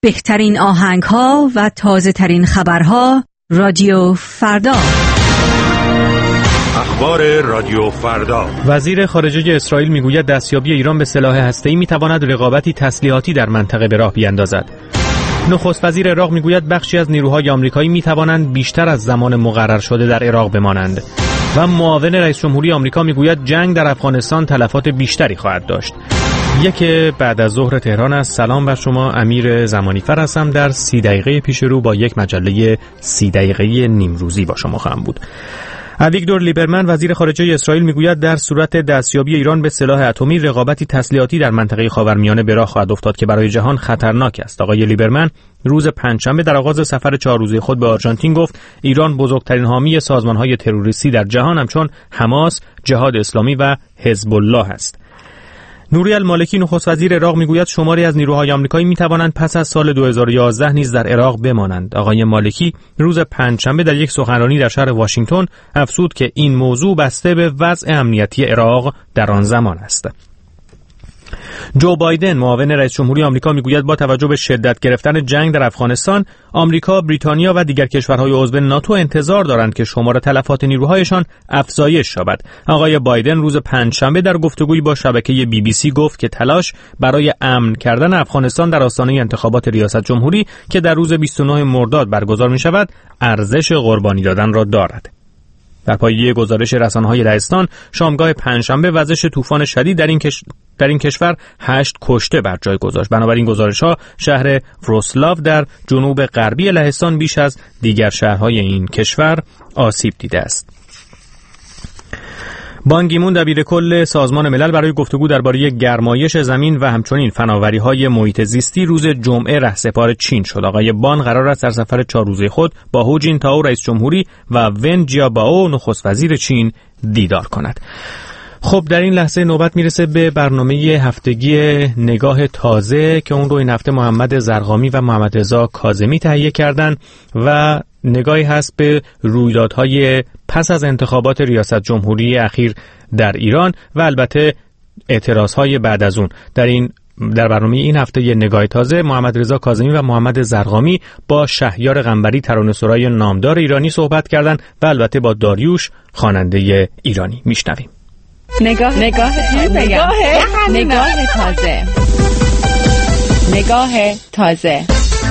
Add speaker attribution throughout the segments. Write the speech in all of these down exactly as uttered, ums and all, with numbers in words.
Speaker 1: بهترین آهنگ‌ها و تازه‌ترین خبرها رادیو فردا.
Speaker 2: اخبار رادیو فردا.
Speaker 3: وزیر خارجه اسرائیل میگوید دستیابی ایران به سلاح هسته‌ای میتواند رقابتی تسلیحاتی در منطقه به راه بیاندازد. نخست وزیر عراق میگوید بخشی از نیروهای آمریکایی میتوانند بیشتر از زمان مقرر شده در عراق بمانند. و معاون رئیس جمهوری آمریکا میگوید جنگ در افغانستان تلفات بیشتری خواهد داشت. یک بعد از ظهر تهران است. سلام بر شما، امیر زمانیفر هستم. در سی دقیقه پیش رو با یک مجله سی دقیقه نیمروزی با شما خواهم بود. اویگدور لیبرمن وزیر خارجه اسرائیل میگوید در صورت دستیابی ایران به سلاح اتمی رقابتی تسلیحاتی در منطقه خاورمیانه به راه خواهد افتاد که برای جهان خطرناک است. آقای لیبرمن روز پنجشنبه در آغاز سفر چهار روزه خود به آرژانتین گفت ایران بزرگترین حامی سازمان‌های تروریستی در جهان همچون حماس، جهاد اسلامی و حزب الله است. نوری المالکی نخست وزیر عراق میگوید شماری از نیروهای آمریکایی میتوانند پس از سال دو هزار و یازده نیز در عراق بمانند. آقای مالکی روز پنجشنبه در یک سخنرانی در شهر واشنگتن افزود که این موضوع بسته به وضع امنیتی عراق در آن زمان است. جو بایدن معاون رئیس جمهوری آمریکا میگوید با توجه به شدت گرفتن جنگ در افغانستان، آمریکا، بریتانیا و دیگر کشورهای عضو ناتو انتظار دارند که شمار تلفات نیروهایشان افزایش یابد. آقای بایدن روز پنجشنبه در گفتگویی با شبکه بی بی سی گفت که تلاش برای امن کردن افغانستان در آستانه انتخابات ریاست جمهوری که در روز بیست و نه مرداد برگزار می شود، ارزش قربانی دادن را دارد. در پایه گزارش رسانه‌های لهستان شامگاه پنجشنبه وزش طوفان شدید در این کش... در این کشور هشت کشته بر جای گذاشت. بنابراین گزارش‌ها شهر وروسلاو در جنوب غربی لهستان بیش از دیگر شهرهای این کشور آسیب دیده است. بان کی مون دبیرکل سازمان ملل برای گفتگو درباره گرمایش زمین و همچنین فناوری‌های محیط زیستی روز جمعه رهسپار چین شد. آقای بان قرار است در سفر چهار روزه خود با هو جین تائو رئیس جمهوری و ون جیابائو نخست وزیر چین دیدار کند. خب در این لحظه نوبت میرسه به برنامه هفتگی نگاه تازه که اون رو این هفته محمد زرقامی و محمد رضا کاظمی تهیه کردن و نگاهی هست به رویدادهای پس از انتخابات ریاست جمهوری اخیر در ایران و البته اعتراضهای بعد از اون. در این در برنامه این هفته یه نگاه تازه محمد رضا کاظمی و محمد زرقامی با شهیار قنبری ترانه‌سرای نامدار ایرانی صحبت کردند و البته با داریوش خواننده ایرانی. میشنویم.
Speaker 4: نگاه نگاه نگاه نگاه تازه نگاه تازه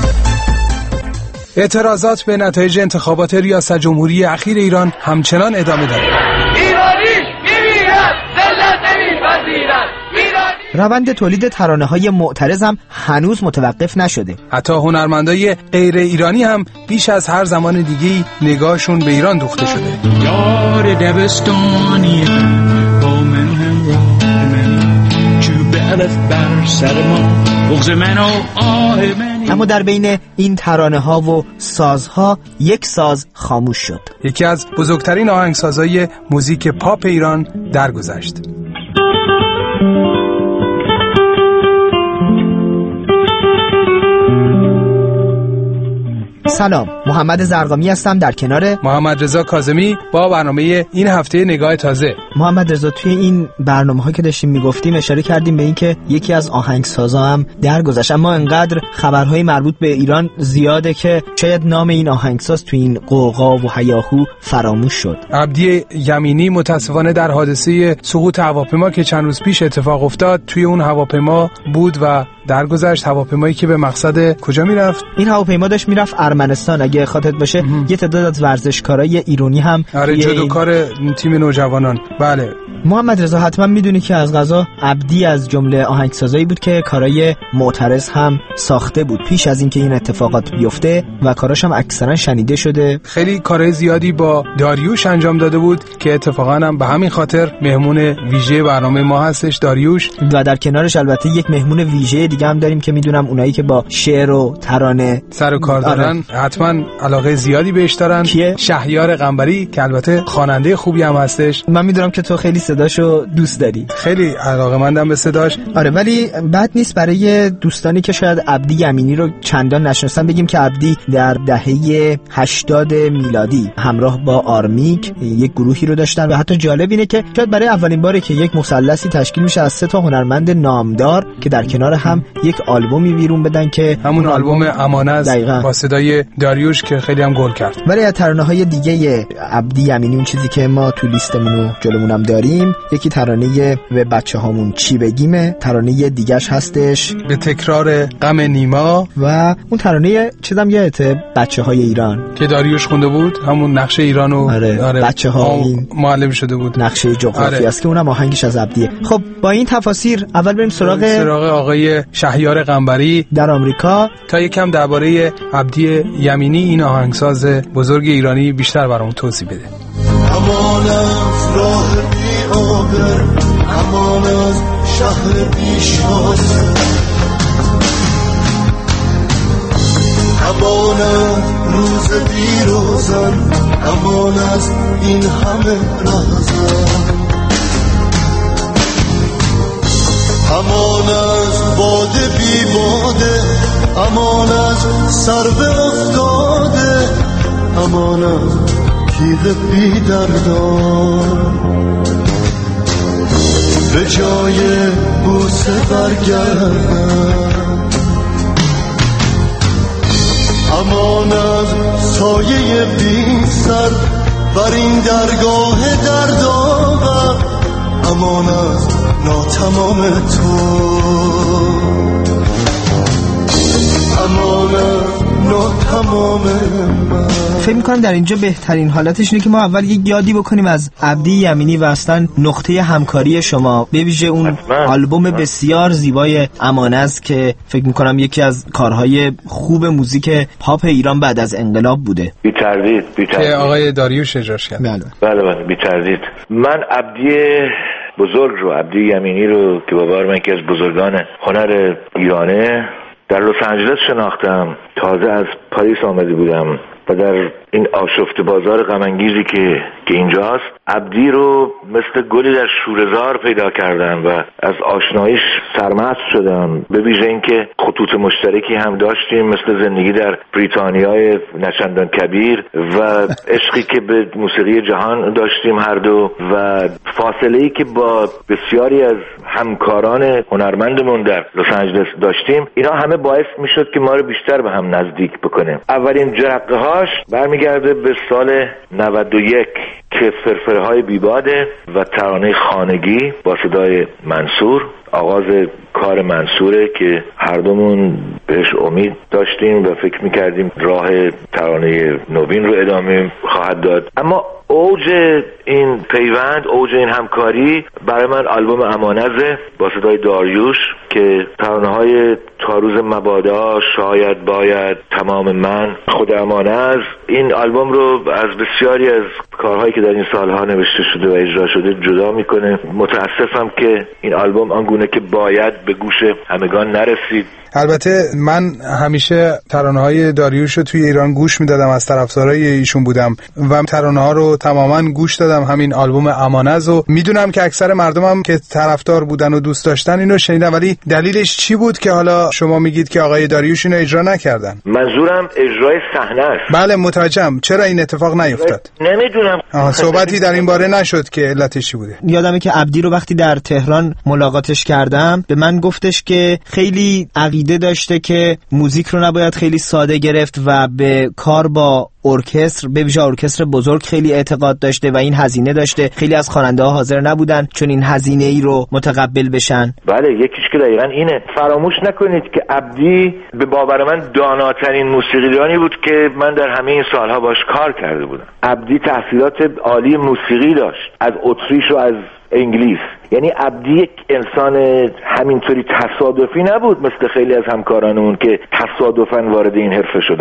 Speaker 5: اعتراضات به نتایج انتخابات ریاست جمهوری اخیر ایران همچنان ادامه دارد.
Speaker 6: ایرانی میمیرد، ذلت نمیپذیرد.
Speaker 7: روند تولید ترانه‌های معترض هم هنوز متوقف نشده.
Speaker 5: حتی هنرمندای غیر ایرانی هم بیش از هر زمان دیگه‌ای نگاهشون به ایران دوخته شده.
Speaker 8: یار دبستانی با من همراه منی چوب الف بر سر ما بغض من و آه منی.
Speaker 7: اما در بین این ترانه ها و سازها یک ساز خاموش شد.
Speaker 5: یکی از بزرگترین آهنگسازهای موزیک پاپ ایران درگذشت.
Speaker 7: سلام، محمد زرقامی هستم در کنار
Speaker 5: محمد رضا کاظمی با برنامه این هفته نگاه تازه.
Speaker 7: محمد رضا، توی این برنامه‌ها که داشتیم میگفتیم اشاره کردیم به این که یکی از آهنگسازا هم درگذشت، اما انقدر خبرهای مربوط به ایران زیاده که شاید نام این آهنگساز توی این قوقا و هیاهو فراموش شد.
Speaker 5: عبدی یمینی متاسفانه در حادثه سقوط هواپیما که چند روز پیش اتفاق افتاد توی اون هواپیما بود و درگذشت. هواپیمایی که به مقصد کجا میرفت؟
Speaker 7: این هواپیما داشت میرفت ارمنستان. اگه خاطرت باشه امه. یه تعداد از ورزشکارای ایرانی هم
Speaker 5: آره جودوکار این... تیم نوجوانان. بله
Speaker 7: محمد رضا، حتما میدونی که از قضا عبدی از جمله آهنگسازایی بود که کارای معترض هم ساخته بود پیش از اینکه این اتفاقات بیفته و کاراش هم اکثرا شنیده شده.
Speaker 5: خیلی کارهای زیادی با داریوش انجام داده بود که اتفاقا هم به همین خاطر مهمون ویژه برنامه ما هستش داریوش،
Speaker 7: و در کنارش البته یک مهمون ویژه دیگه هم داریم که میدونم اونایی که با شعر و ترانه
Speaker 5: سر و کار دارن. حتما علاقه زیادی بهش دارن.
Speaker 7: کیه؟
Speaker 5: شهیار قنبری که البته خواننده خوبی هم هستش.
Speaker 7: من میدونم که تو خیلی صداشو دوست داری.
Speaker 5: خیلی علاقه‌مندم به صداش.
Speaker 7: آره، ولی بد نیست برای دوستانی که شاید عبدی یمینی رو چندان نشناسن بگیم که عبدی در دهه هشتاد میلادی همراه با آرمیک یک گروهی رو داشتن و حتی جالب اینه که شاید برای اولین باره که یک مثلثی تشکیل میشه از سه تا هنرمند نامدار که در کنار هم یک آلبومی بیرون بدن که
Speaker 5: همون آلبوم امانز با صدای داریوش که خیلی هم گل کرد.
Speaker 7: ولی از ترانه‌های دیگه عبدی یمینی اون چیزی که ما تو لیستمون و جلومونم داریم، یکی ترانه و بچه‌هامون چی بگیمه، ترانه دیگه‌اش هستش
Speaker 5: به تکرار غم نیما
Speaker 7: و اون ترانه چیزام یادته بچه‌های ایران که
Speaker 5: داریوش خونده بود، همون نقشه ایرانو.
Speaker 7: آره, آره. بچه‌ها
Speaker 5: معلم شده بود،
Speaker 7: نقشه جغرافی
Speaker 5: آره.
Speaker 7: است که اونم آهنگش از عبدیه. خب با این تفاسیر اول بریم سراغ
Speaker 5: سراغ آقای شهیار قنبری
Speaker 7: در آمریکا
Speaker 5: تا یکم درباره عبدی یمینی این آهنگساز بزرگ ایرانی بیشتر برامون توضیح بده.
Speaker 9: امان از راه بی آبر، امان از شهر بی شاز، امان از روز بی روزن، امان از این همه رهزن، امان از باده بی باده، امان از سر به افتاده، امان از تیغ بی دردان، به جای بوسه برگردن، امان از سایه بی سر بر این درگاه دردآور، امان از ناتمام تو، امان از ناتمام من.
Speaker 7: فکر می‌کنم در اینجا بهترین حالتش اینه که ما اول یک یادی بکنیم از عبدی یمینی و اصلا نقطه همکاری شما، به ویژه اون آلبوم بسیار زیبای امانز که فکر می‌کنم یکی از کارهای خوب موزیک پاپ ایران بعد از انقلاب بوده.
Speaker 10: بی تردید بی تردید
Speaker 5: که آقای داریوش اجراش کرد.
Speaker 7: بله
Speaker 10: بله بله بی تردید. من عبدی بزرگ رو، عبدی یمینی رو که باور من که از بزرگان هنر ایرانه، در لس آنجلس شناختم. تازه از پاریس آمده بودم و در این آشفته بازار غم انگیزی که که اینجاست، عبدی رو مثل گلی در شوره‌زار پیدا کردم و از آشناییش سرمست شدم. به ویژه اینکه خطوط مشترکی هم داشتیم، مثل زندگی در بریتانیای نچندان کبیر و عشقی که به موسیقی جهان داشتیم هر دو، و فاصله‌ای که با بسیاری از همکاران هنرمندمون در لس آنجلس داشتیم، اینا همه باعث میشد که ما رو بیشتر به هم نزدیک بکنه. اولین جرقه‌هاش برمیگرده به سال نود و یک که فرفرهای بیباده و ترانه خانگی با صدای منصور، آغاز کار منصوره که هر دومون بهش امید داشتیم و فکر میکردیم راه ترانه نوین رو ادامه خواهد داد. اما اوج این پیوند، اوج این همکاری برای من آلبوم امانزه با صدای داریوش که ترانه‌های تا روز مبادا، شاید باید، تمام من، خود امانز، این آلبوم رو از بسیاری از کارهایی که در این سالها نوشته شده و اجرا شده جدا میکنه. متاسفم که این آلبوم آنگونه که باید به گوش همگان نرسید.
Speaker 5: البته من همیشه ترانه‌های داریوش رو توی ایران گوش میدادم، از طرفدارای ایشون بودم و ترانه‌ها رو تماما گوش دادم، همین آلبوم امانز رو. میدونم که اکثر مردمم که طرفدار بودن و دوست داشتن اینو شنیدن، ولی دلیلش چی بود که حالا شما میگید که آقای داریوش اینو اجرا نکردن؟
Speaker 10: منظورم اجرای صحنه است.
Speaker 5: بله متوجهم. چرا این اتفاق نیفتاد؟
Speaker 10: نمیدونم.
Speaker 5: صحبتی در این باره نشد که علتش چی بوده؟
Speaker 7: یادمه که عبدی رو وقتی در تهران ملاقاتش کردم به من گفتش که خیلی عقیده داشته که موزیک رو نباید خیلی ساده گرفت و به کار با ارکستر، به ویژه ارکستر بزرگ خیلی اعتقاد داشته و این هزینه داشته. خیلی از خواننده‌ها حاضر نبودن چون این هزینه ای رو متقبل بشن.
Speaker 10: بله یکیش که دقیقاً اینه. فراموش نکنید که عبدی به باور من داناترین موسیقیدانی بود که من در همه این سالها باش کار کرده بودم. عبدی تحصیلات عالی موسیقی داشت از اتریش و از انگلیس. یعنی عبدی یک انسان همینطوری تصادفی نبود مثل خیلی از همکارانمون که تصادفاً وارد این حرفه شدند.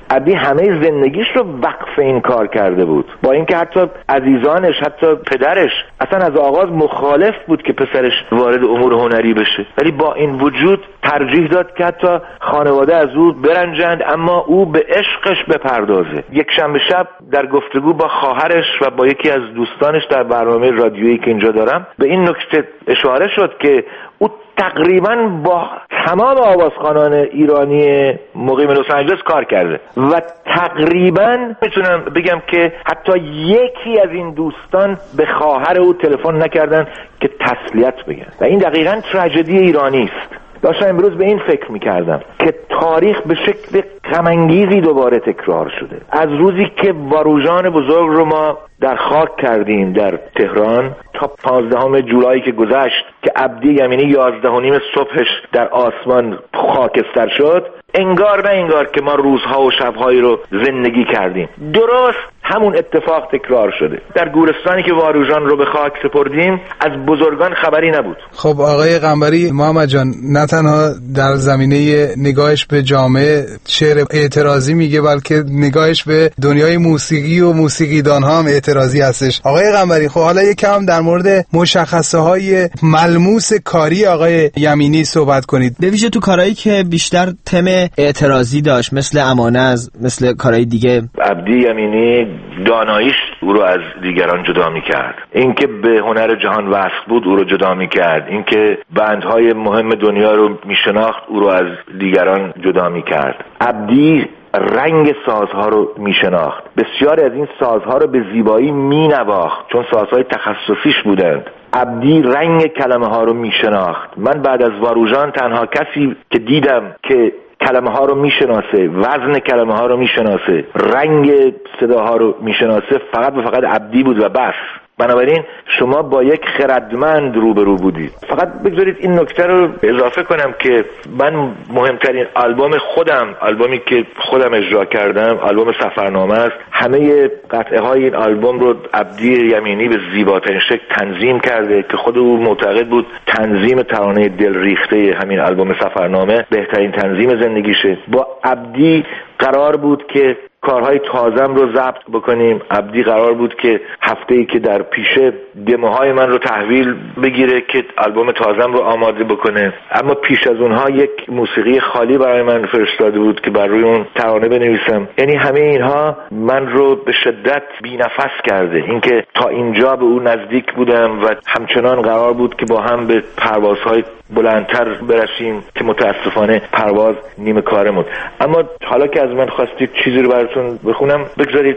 Speaker 10: عبدی همه زندگیش رو وقف این کار کرده بود، با اینکه حتی عزیزانش، حتی پدرش اصلا از آغاز مخالف بود که پسرش وارد امور هنری بشه، ولی با این وجود ترجیح داد که حتی خانواده از او برنجند اما او به عشقش بپردازه. یک شنبه شب در گفتگو با خواهرش و با یکی از دوستانش در برنامه رادیویی که اینجا دارم به این نکته اشاره شد که او تقریبا با تمام آوازخوانان ایرانی مقیم لس آنجلس کار کرده و تقریبا میتونم بگم که حتی یکی از این دوستان به خواهر او تلفن نکردن که تسلیت بگن و این دقیقاً تراژدی ایرانی است. داشتم امروز به این فکر میکردم که تاریخ به شکل غم‌انگیزی دوباره تکرار شده. از روزی که واروژان بزرگ رو ما در خاک کردیم در تهران تا پانزدهم جولای که گذشت که عبدی یمینی یازده و نیم صبحش در آسمان خاکستر شد، انگار نه انگار که ما روزها و شبهایی رو زندگی کردیم. درست همون اتفاق تکرار شده. در گورستانی که واروژان رو به خاک سپردیم از بزرگان خبری نبود.
Speaker 5: خب آقای قنبری، محمد جان نه تنها در زمینه نگاهش به جامعه شعر اعتراضی میگه، بلکه نگاهش به دنیای موسیقی و موسیقیدان ها هم اعتراضی هستش. آقای قنبری، خب حالا یکم در مورد مشخصه های ملموس کاری آقای یمینی صحبت کنید.
Speaker 7: به ویژه تو کارهایی که بیشتر تم اعتراضی داشت، مثل امانز، مثل کارهای دیگه.
Speaker 10: عبدی یمینی داناییش او رو از دیگران جدا می‌کرد. اینکه به هنر جهان وصل بود او رو جدا می‌کرد. اینکه بندهای مهم دنیا رو میشناخت او رو از دیگران جدا می‌کرد. عبدی رنگ سازها رو میشناخت. بسیاری از این سازها رو به زیبایی مینواخت چون سازهای تخصصیش بودند. عبدی رنگ کلمه ها رو میشناخت. من بعد از واروژان تنها کسی که دیدم که کلمه ها رو میشناسه، وزن کلمه ها رو میشناسه، رنگ صداها رو میشناسه، فقط و فقط عبدی بود و بس. بنابراین شما با یک خردمند روبرو بودید. فقط بگذارید این نکته رو اضافه کنم که من مهمترین آلبوم خودم، آلبومی که خودم اجرا کردم، آلبوم سفرنامه است. همه قطعه های این آلبوم رو عبدی یمینی به زیباترین شکل تنظیم کرده که خود او معتقد بود تنظیم ترانه دل ریخته همین آلبوم سفرنامه بهترین تنظیم زندگیشه. با عبدی قرار بود که کارهای تازم رو ضبط بکنیم. عبدی قرار بود که هفته‌ای که در پیشه دموهای من رو تحویل بگیره که آلبوم تازم رو آماده بکنه، اما پیش از اونها یک موسیقی خالی برای من فرستاده بود که بر روی اون ترانه بنویسم. یعنی همه اینها من رو به شدت بی‌نفس کرده. اینکه تا اینجا به اون نزدیک بودم و همچنان قرار بود که با هم به پروازهای بلندتر برسیم که متاسفانه پرواز نیمه کارمون. اما حالا که از من خواستید چیزی رو براتون بخونم، بگذارید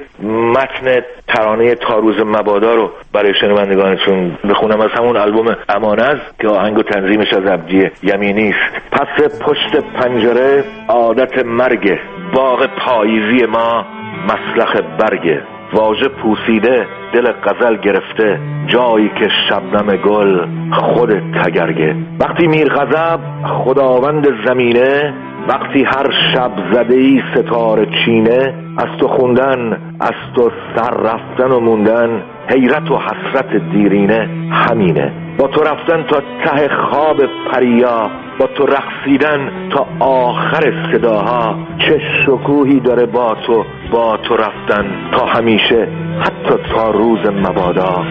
Speaker 10: متن ترانه تا روز مبادا رو برای شنوندگانتون بخونم از همون آلبوم امانز که آهنگ و تنظیمش از عبدی یمینی است. پس پشت پنجره عادت مرگ، باغ پاییزی ما مسلخ برگه، واژه پوسیده دل غزل گرفته، جایی که شبنم گل خود تگرگه. وقتی میر غضب خداوند زمینه، وقتی هر شب زدهی ستاره چینه، از تو خوندن، از تو سر رفتن و موندن، حیرت و حسرت دیرینه همینه. با تو رفتن تا ته خواب پریا، با تو رقصیدن تا آخر صداها، چه شکوهی داره با تو با تو رفتن تا همیشه، حتی تا روز مبادا.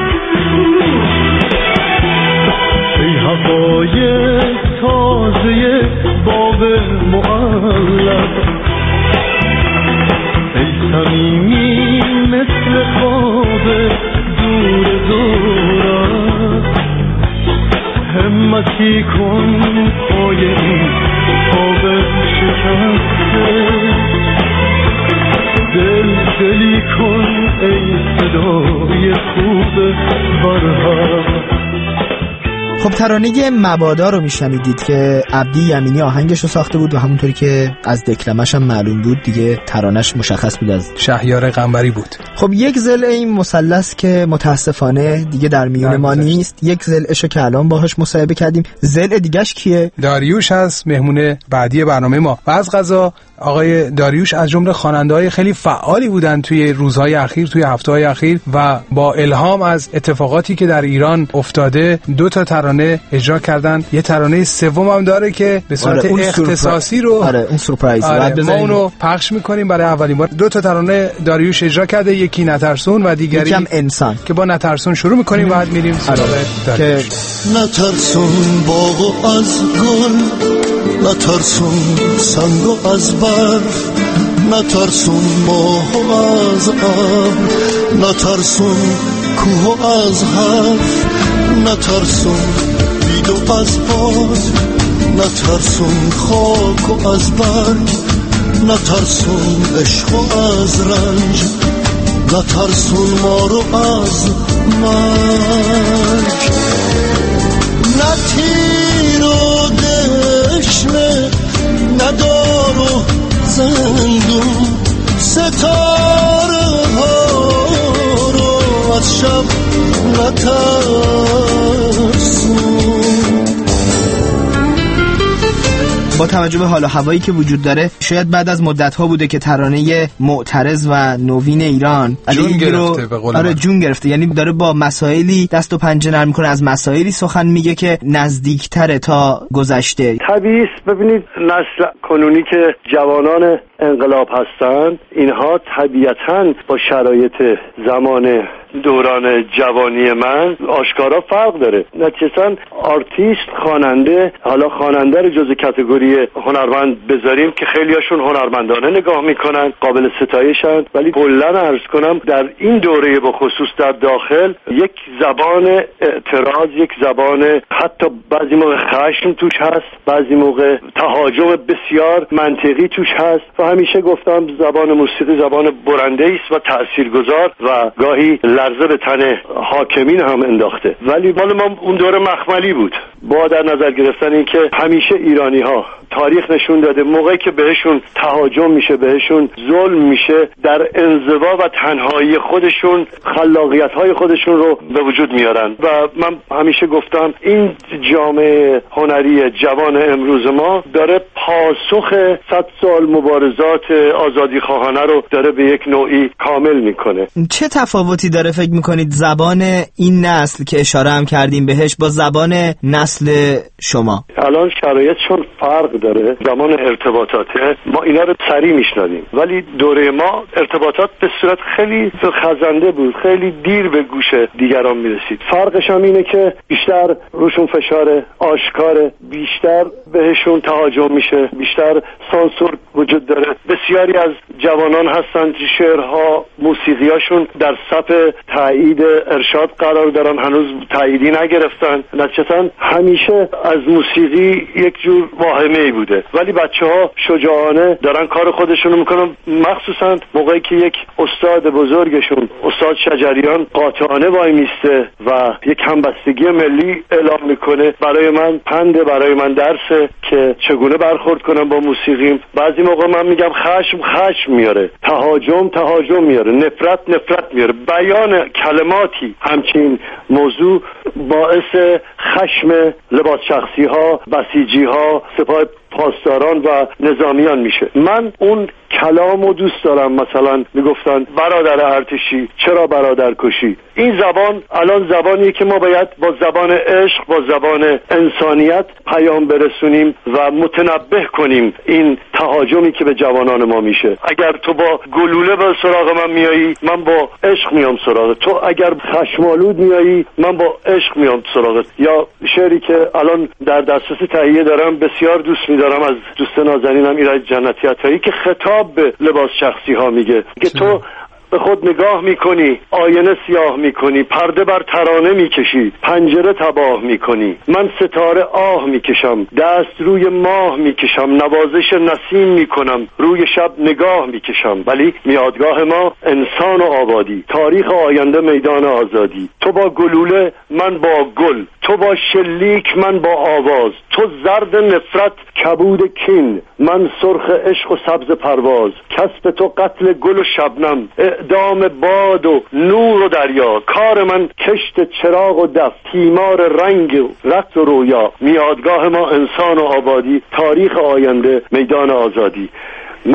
Speaker 9: ای هوای تازه باغ معلق، ای صمیمی مثل خواب دور دورت، همتی کن پای این خواب شکسته، دل دلی کن ای صدای خوب برهم.
Speaker 7: خب ترانه مبادا رو میشنیدید که عبدی یمینی آهنگش رو ساخته بود و همونطوری که از دکلمش هم معلوم بود دیگه ترانش مشخص بود از
Speaker 5: شهریار قنبری بود.
Speaker 7: خب یک ضلع این مثلث که متاسفانه دیگه در میون ما نیست، یک ضلعشو که الان باهاش مصاحبه کردیم. ضلع دیگه‌اش کیه؟
Speaker 5: داریوش هست، مهمون بعدی برنامه ما. و از قضا آقای داریوش از جمله خواننده‌های خیلی فعالی بودن توی روزهای اخیر، توی هفته‌های اخیر، و با الهام از اتفاقاتی که در ایران افتاده دو تا ترانه ترانه اجرا کردن. یه ترانه سوم هم داره که به صورت آره اختصاصی رو
Speaker 7: آره اون سورپرایز
Speaker 5: آره ما اونو پخش میکنیم برای اولین بار. دو تا ترانه داریوش اجرا کرده، یکی نترسون و دیگری
Speaker 7: یکم انسان،
Speaker 5: که با نترسون شروع میکنیم بعد میریم سراغ
Speaker 7: آره. که
Speaker 9: نترسون باغ از گل، نترسون سنگ از برف، نترسون ماه از ابر، نترسون کوه از حرف، نترسون بید و از باد، نترسون خاک و از برگ، نترسون عشق و از رنج، نترسون ما رو از مرگ. نه تیر و دشنه، ندار و زندون، ستاره ها رو از شب نترسون.
Speaker 7: با توجه به حال و هوایی که وجود داره، شاید بعد از مدت‌ها بوده که ترانه معترض و نوین ایران
Speaker 5: جون گرفته به قول
Speaker 7: آره جون گرفته، یعنی داره با مسائلی دست و پنجه نرم می‌کنه، از مسائلی سخن میگه که نزدیک‌تره تا گذشته.
Speaker 11: طبیعی ببینید نسل کنونی که جوانان انقلاب هستند، اینها طبیعتاً با شرایط زمان دوران جوانی من آشکارا فرق داره. نتیجتاً آرتیست، خواننده، حالا خواننده رو جز کاتگوری هنرمند بذاریم که خیلیاشون هنرمندانه نگاه میکنن، قابل ستایشن، ولی کلاً عرض کنم در این دوره به خصوص در داخل یک زبان اعتراض، یک زبان حتی بعضی موقع خشم توش هست، بعضی موقع تهاجم بسیار منطقی توش هست و همیشه گفتم زبان موسیقی زبان برنده است و تاثیرگذار و گاهی لرزه به تن حاکمین هم انداخته. ولی مال ما اون دوره مخملی بود. با در نظر گرفتن این که همیشه ایرانی ها تاریخ نشون داده موقعی که بهشون تهاجم میشه، بهشون ظلم میشه، در انزوا و تنهایی خودشون خلاقیت های خودشون رو به وجود میارن. و من همیشه گفتم این جامعه هنری جوان امروز ما داره پاسخ صد سال مبارزات آزادی خواهانه رو داره به یک نوعی کامل میکنه.
Speaker 7: چه تفاوتی داره فکر میکنید زبان این نسل که اشاره هم کردیم بهش با زبان نسل شما؟
Speaker 11: الان شرایطشون فرق داره. زمان ارتباطاته ما اینا رو سریع میشنویم، ولی دوره ما ارتباطات به صورت خیلی خزنده بود، خیلی دیر به گوش دیگران میرسید. فرقش هم اینه که بیشتر روشون فشار آشکاره، بیشتر بهشون تهاجم میشه، بیشتر سانسور وجود داره. بسیاری از جوانان هستن که شعرها، موسیقیاشون در صف تایید ارشاد قرار دارن، هنوز تاییدی نگرفتن. نتیجتاً همیشه از موسیقی یک جور واهمه‌ای بوده، ولی بچه‌ها شجاعانه دارن کار خودشونو میکنن، مخصوصا موقعی که یک استاد بزرگشون استاد شجریان قاطعانه وای میسته و یک همبستگی ملی اعلام میکنه. برای من پنده، برای من درسه که چگونه برخورد کنم با موسیقیم. بعضی موقع من میگم خشم خشم میاره، تهاجم تهاجم میاره، نفرت نفرت میاره. بیان کلماتی همچین موضوع باعث خشم لباس شخصی ها، بسیجی ها، سپاه پاسداران و نظامیان میشه. من اون کلامو دوست دارم. مثلا میگفتن برادر ارتشی چرا برادر کشی. این زبان الان زبانیه که ما باید با زبان عشق، با زبان انسانیت پیام برسونیم و متنبه کنیم این تهاجمی که به جوانان ما میشه. اگر تو با گلوله به سراغ من میایی، من با عشق میام سراغت. تو اگر خشمالود میایی، من با عشق میام سراغت. یا شعری که الان در دسترس تهیه دارم، بسیار دوست میدارم، از دوست نازنینم ایرج جنتی عطایی، که خطاب به لباس شخصی ها میگه که تو به خود نگاه میکنی، آینه سیاه میکنی، پرده بر ترانه میکشی، پنجره تباه میکنی. من ستاره آه میکشم، دست روی ماه میکشم، نوازش نسیم میکنم، روی شب نگاه میکشم. ولی میادگاه ما انسان و آبادی، تاریخ آینده میدان آزادی. تو با گلوله، من با گل، تو با شلیک، من با آواز. تو زرد نفرت، کبود کین، من سرخ عشق و سبز پرواز. کسب تو قتل گل و شبنم، اعدام باد و نور و دریا. کار من کشت چراغ و دف، تیمار رنگ و رقص و رویا. میادگاه ما انسان و آبادی، تاریخ آینده میدان آزادی. من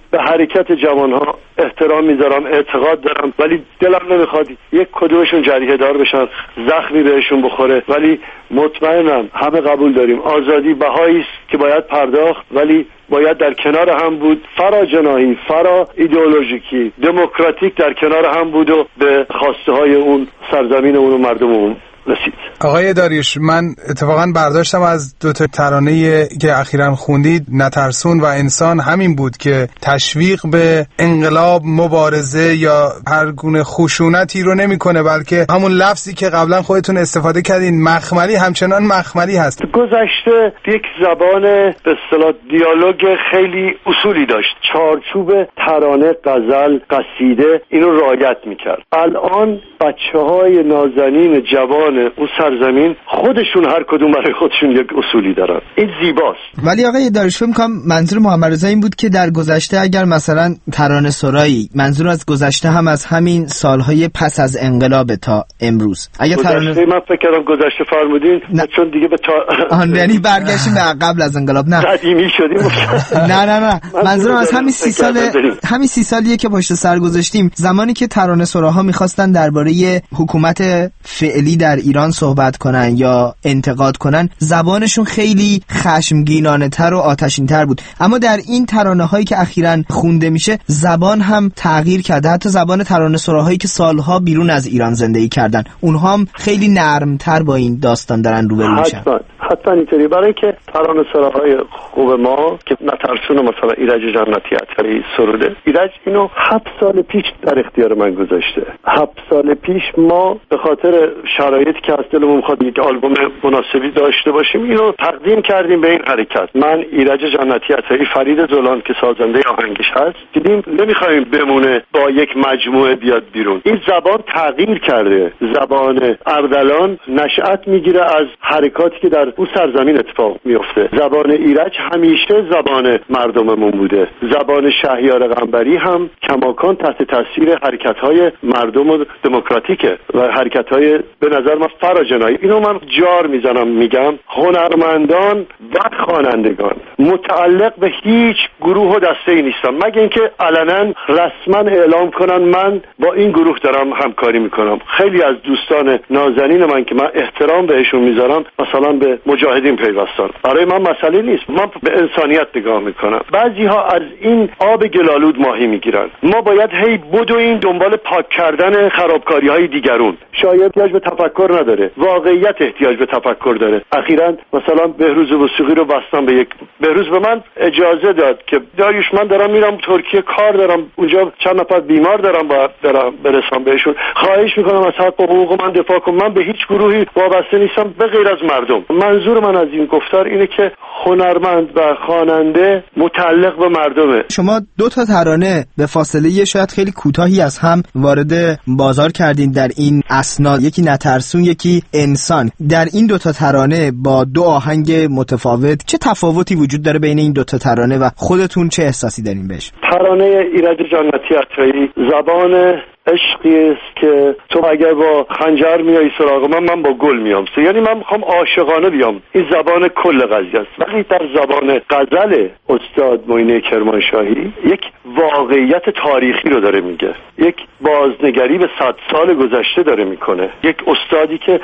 Speaker 11: به حرکت جوانها احترام میذارم، اعتقاد دارم، ولی دلم نمیخواد یک کدومشون جریحه دار بشن، زخمی بهشون بخوره. ولی مطمئنم همه قبول داریم آزادی بهایی است که باید پرداخت، ولی باید در کنار هم بود، فرا جناحی، فرا ایدئولوژیکی، دموکراتیک در کنار هم بود و به خواسته های اون سرزمین اون و مردم اون رسید.
Speaker 5: آقای داریوش، من اتفاقا برداشتم از دو تا ترانه که اخیراً خوندید، نترسون و انسان، همین بود که تشویق به انقلاب، مبارزه یا هر گونه خشونتی رو نمیکنه، بلکه همون لفظی که قبلا خودتون استفاده کردین، مخملی، همچنان مخملی هست.
Speaker 11: گذشته یک زبان به اصطلاح دیالوگ خیلی اصولی داشت، چارچوب ترانه، غزل، قصیده اینو رعایت میکرد. الان بچه‌های نازنین جوان اون سرزمین خودشون هر کدوم برای خودشون یک اصولی دارن. این زیباست.
Speaker 7: ولی آقای داریوش فکر می‌کنم منظور محمد رضا این بود که در گذشته اگر مثلا ترانه سرایی، منظور از گذشته هم از همین سالهای پس از انقلاب تا امروز. اگه
Speaker 11: ترانه من فکر کردم گذشته فرمودین نه. چون دیگه به تا
Speaker 7: آن یعنی برگشتیم به قبل از انقلاب. نه
Speaker 11: قدیمی شدیم.
Speaker 7: نه نه نه منظورم از همین سی سال همین سی سالیه که پشت سر گذاشتیم، زمانی که ترانه سراها می‌خواستن درباره حکومت فعلی در ایران صحبت کنن یا انتقاد کنن، زبانشون خیلی خشمگینانه تر و آتشین تر بود. اما در این ترانه هایی که اخیراً خونده میشه، زبان هم تغییر کرده. حتی زبان ترانه سراهایی که سالها بیرون از ایران زندگی کردن، اونها هم خیلی نرم تر با این داستان دارن روبرو میشن.
Speaker 11: حتما حتما اینطوری، برای که ترانه سراهای خوب ما که نترسون مثلا ایرج جنتی عطری سروده، ایرج اینو هفت سال پیش در اختیار من گذاشته. هفت سال پیش ما به خاطر شرایطی که از دلمون می‌خواد یک آلبوم مناسبی داشته باشیم، اینو تقدیم کردیم به این حرکت. من ایرج جنتی عطری، فرید زولان که سازنده آهنگش هست، دیدیم نمی‌خوایم بمونه با یک مجموعه بیاد بیرون. این زبان تغییر کرده. زبان اردلان نشأت میگیره از حرکاتی که در اون سرزمین اتفاق میفته. زبان ایرج همیشه زبان مردممون بوده. زبان شهریار قنبری هم کماکان تحت تاثیر حرکت‌های مردم و دموکراتیکه و حرکت‌های به نظر من فراجنایی. اینو من جار میزنم میگم هنرمندان و خوانندگان متعلق به هیچ گروه و دسته‌ای نیستن، مگه اینکه علنا رسما اعلام کنن من با این گروه دارم همکاری میکنم. خیلی از دوستان نازنین من که من احترام بهشون میذارم، مثلا به مجاهدین پیوستن، برای من مسئله نیست، من به انسانیت نگاه میکنم. بعضی ها از این آب گلالود ماهی میگیرن. ما باید هی بدویم دنبال پاک کردن خرابکاری های دیگرون. شاید احتیاج به تفکر نداره، واقعیت احتیاج به تفکر داره. اخیراً مثلا بهروز وثیقی رو بستم به یک، بهروز به من اجازه داد که داریوش من دارم میرم ترکیه، کار دارم اونجا، چند نفر بیمار دارم باید دارم برسم بهشون، خواهش میکنم از حق حقوق من دفاع کن. من به هیچ گروهی وابسته نیستم به غیر از مردم. منظور من از این گفتار اینه که هنرمند و خواننده متعلق به مردمه.
Speaker 7: شما دو تا ترانه به فاصله شاید خیلی کوتاهی از هم وارد بازار کردین در این اسناد، یکی نترسون، یکی انسان. در این دو تا ترانه با دو آهنگ متفاوت چه تفاوتی وجود داره بین این دو تا ترانه و خودتون چه احساسی دارین بهش؟
Speaker 11: ترانه ایرج جنتی عطری زبان عشقی است که تو اگر با خنجر میای سراغ من، من با گل میام. یعنی من میخوام عاشقانه بیام. این زبان کل قضیه است. ولی در زبان غزل استاد معینه کرمانشاهی یک واقعیت تاریخی رو داره میگه، یک بازنگری به صد سال گذشته داره میکنه، یک استادی که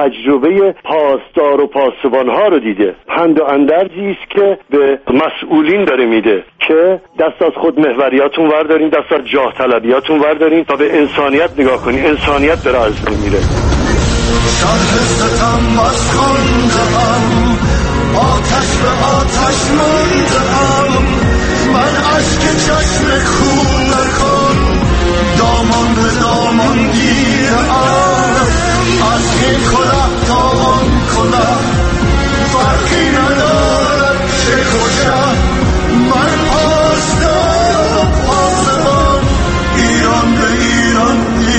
Speaker 11: تجربه پاسدار و پاسبانها رو دیده، پند و اندرزی است که به مسئولین داره میده که دست از خود محوریاتون وردارین، دست از جاه طلبیاتون وردارین تا به انسانیت نگاه کنی. انسانیت داره از بین میره.
Speaker 9: شرح ستم از خوندم، آتش به آتش موندم، من عشق چشم خون کن دامان به دامان گیرم، از این کلاه تا آن کلاه فرقی ندارد چه کجا، من پاسدار و پاسبان ایران به ایران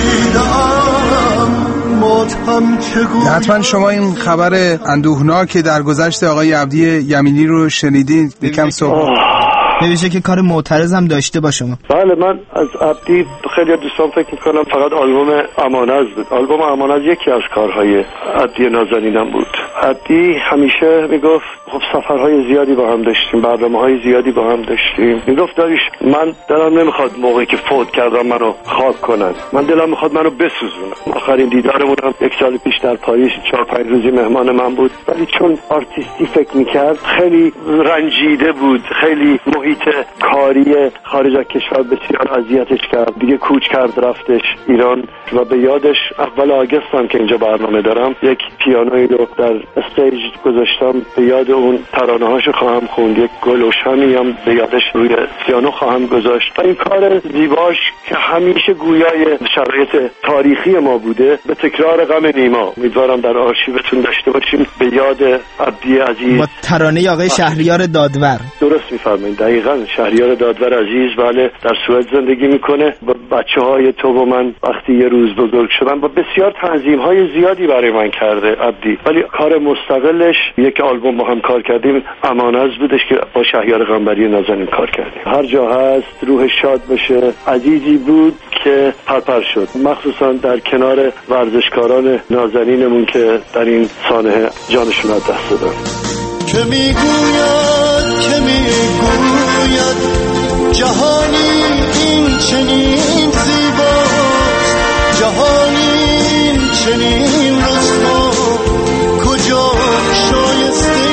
Speaker 9: دیدم.
Speaker 5: حتما شما این خبر اندوهناک در گذشت آقای عبدی یمینی رو شنیدین؟ یکم صبح
Speaker 7: نوشته که کار معترض هم داشته با شما.
Speaker 11: بله، من از عبدی خیلی دوستان فکر میکنم فقط آلبوم امانز بود. آلبوم امانز یکی از کارهای عبدی نازنینم بود. عبدی همیشه میگفت خب سفرهای زیادی با هم داشتیم، برنامه‌های زیادی با هم داشتیم. میگفت داریش من دلم نمیخواد موقعی که فوت کردم منو خاک کنن، من دلم میخواد منو بسوزونن. آخرین دیدارمون هم یک سال پیش در پاریس چهار پنج روزی مهمان من بود، ولی چون آرتیستی فکر میکرد خیلی رنجیده بود، خیلی محیط کاری خارج از کشور بسیار اذیتش کرد. دیگه کوچ کرد رفتش ایران و به یادش اول آگستم که اینجا برنامه دارم یک پیانویی رو در استیج گذاشتم، به یاد اون ترانه هاشو خواهم خوند. یک گل و شمی هم به یادش روی پیانو خواهم گذاشت. و این کار زیباش که همیشه گویای شرایط تاریخی ما بوده، به تکرار غم نیما. امیدوارم در آرشیوتون داشته باشیم به یاد عبدی عزیز
Speaker 7: با ترانه آقای شهریار دادور.
Speaker 11: درست میفرمایید، دقیقاً شهریار دادور عزیز بله در سوئد زندگی میکنه. با بچه‌های تو و من وقتی یه روز بزرگ شدن با بسیار تنظیم‌های زیادی برای من کرده عبدی، ولی کار مستقلش یک آلبوم با هم کار کردیم، امانز بودش که با شهریار قنبری نازنین کار کردیم. هر جا هست روح شاد باشه. عزیزی بود که پرپر شد، مخصوصا در کنار ورزشکاران نازنینمون که در این سانحه جانشون از دست دادن.
Speaker 9: که میگوید که میگوید جهانی این چنین زیباست، جهانی این چنین رسوا، کجا شایسته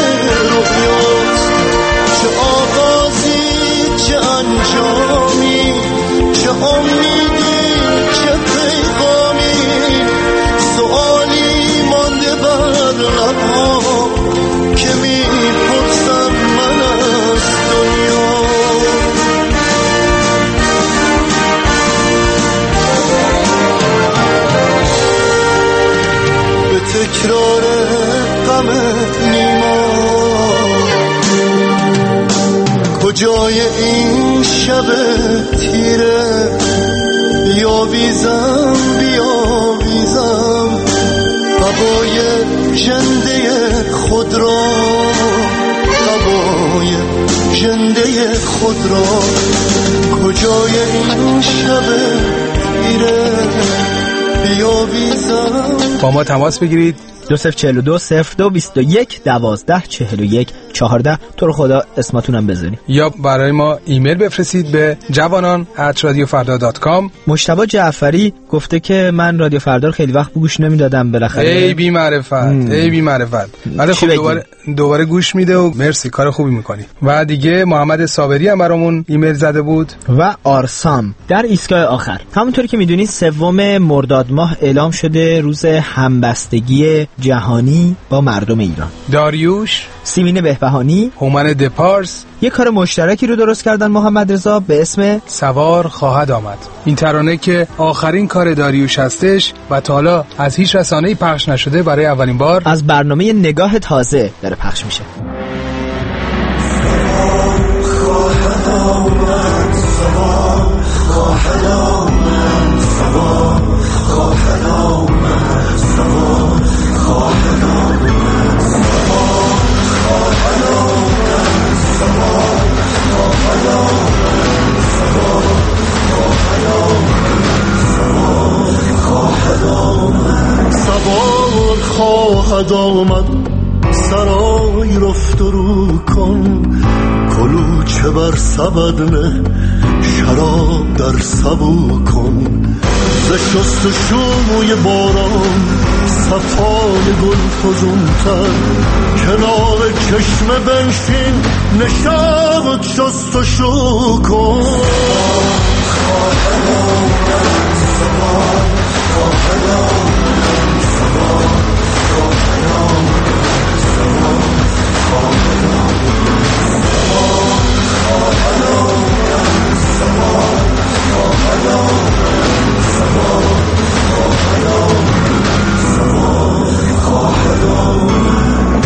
Speaker 9: رویاست. چه آغازی چه انجامی، چه امیدی چه پیغامی، سؤالی مانده بر لبها که میپرسم من از دنیا. به تکرار غم نیما، کجای این شب تیره، بیاویزم بیاویزم قبای ژنده خود را، قبای ژنده خود را، کجای این شب تیره، بیاویزم.
Speaker 5: با ما تماس بگیرید
Speaker 7: دو صفر چهل و دو صفر دو بیست و یک دوازده چهل و یک چهارده. تو رو خدا اسمتونم بذاری،
Speaker 5: یا برای ما ایمیل بفرستید به جوانان ات رادیو فردا دات کام.
Speaker 7: مجتبی جعفری گفته که من رادیو فردا خیلی وقت گوش نمیدادم، بالاخره
Speaker 5: ای بی معرفت ای بی معرفت ولی خب دوباره دوباره گوش میده و مرسی، کار خوبی میکنی. و دیگه محمد صابری هم برامون ایمیل زده بود
Speaker 7: و آرسام در ایستگاه آخر. همونطوری که میدونید سوم مرداد ماه اعلام شده روز همبستگی جهانی با مردم ایران.
Speaker 5: داریوش،
Speaker 7: سیمین بهبهانی،
Speaker 5: هومن دپارس
Speaker 7: یک کار مشترکی رو درست کردن محمد رضا به اسم
Speaker 5: سوار خواهد آمد. این ترانه که آخرین کار داریوش هستش و تا حالا از هیچ رسانه‌ای پخش نشده، برای اولین بار
Speaker 7: از برنامه نگاه تازه داره پخش میشه.
Speaker 9: سوار خواهد آمد، سوار خواهد آمد، سوار خواهد آمد، سوار خواهد آمد، سوار خواهد آمد، سوار خواهد آمد، سوار خواهد آمد، سوار خواهد آمد، سوار خواهد آمد. سرای رفت و رو کن، کلوچه بر سبد نه، شراب در سبو کن. ز شست و شوی باران صفای گل فزونتر، کنار چشم بنشین نشاط شست و شو کن. خواهد آمد سوار خواهد آمد، سوار خواهد آمد، سوار خواهد آمد، سوار خواهد آمد، سوار خواهد آمد، سوار خواهد آمد، سوار خواهد آمد.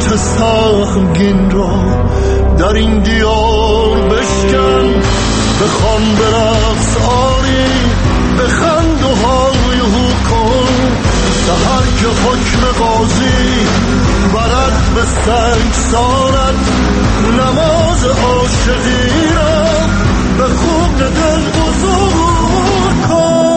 Speaker 9: آه سهمگین را در این دیار بشکن، بخوان به رقص آری، بخند و های هو کن. سحر که حکم قاضی برد به سنگسارت، نماز عاشقی را به خون دل بزرگ کن.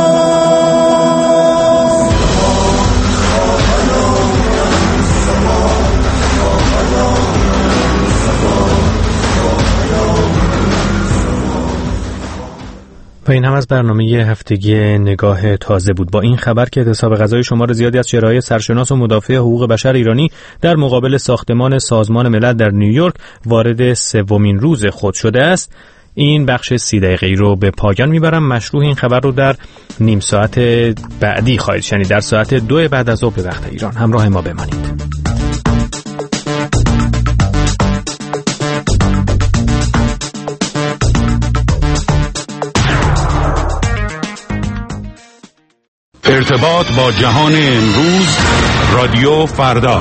Speaker 3: و این هم از برنامه هفتگی نگاه تازه بود. با این خبر که اعتصاب غذای شمار زیادی از چهره‌های سرشناس و مدافع حقوق بشر ایرانی در مقابل ساختمان سازمان ملل در نیویورک وارد سومین روز خود شده است، این بخش سی دقیقه‌ای رو به پایان میبرم. مشروع این خبر رو در نیم ساعت بعدی خواهید شنید، در ساعت دو بعد از ظهر به وقت ایران. همراه ما بمانید.
Speaker 2: ارتباط با جهان امروز، رادیو فردا.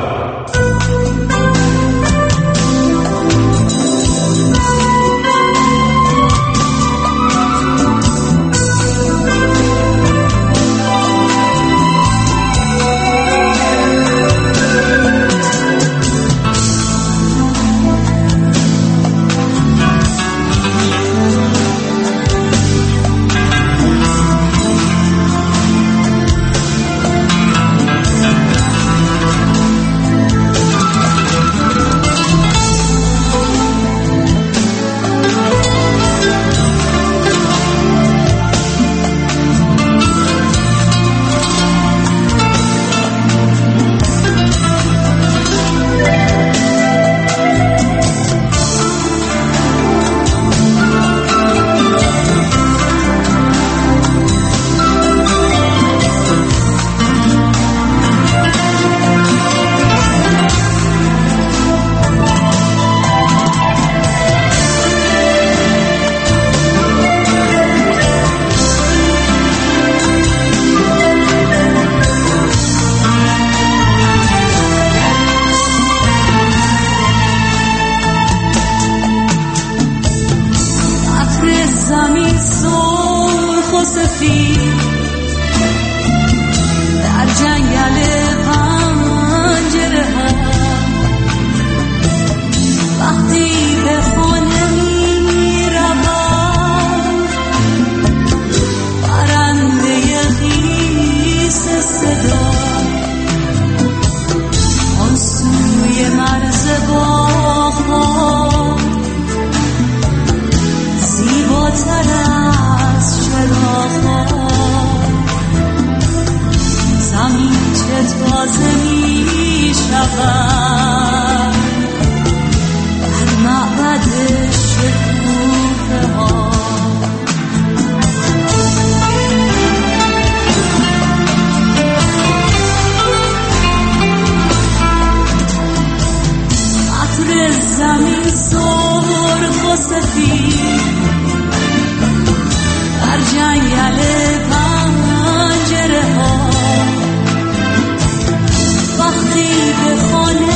Speaker 12: وقتی به خانه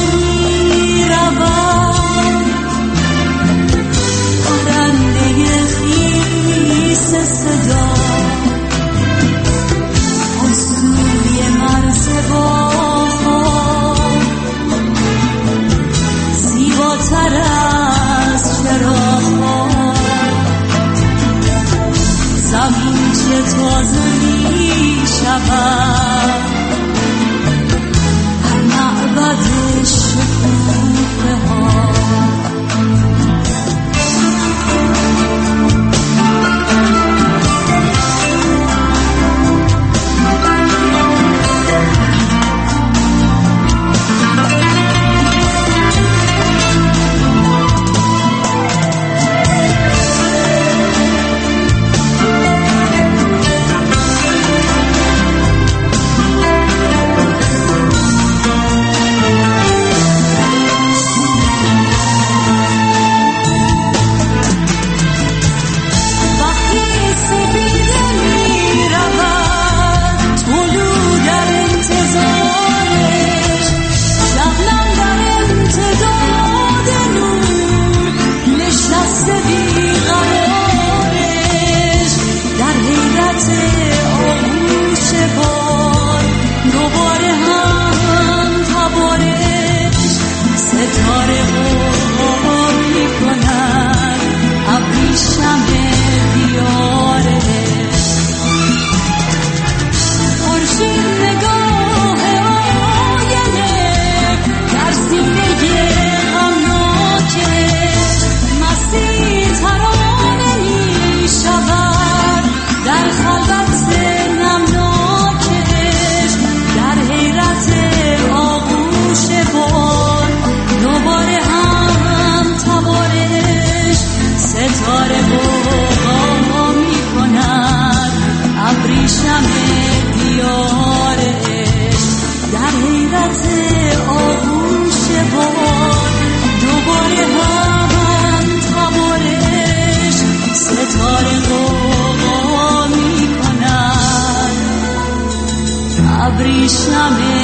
Speaker 12: ابریشم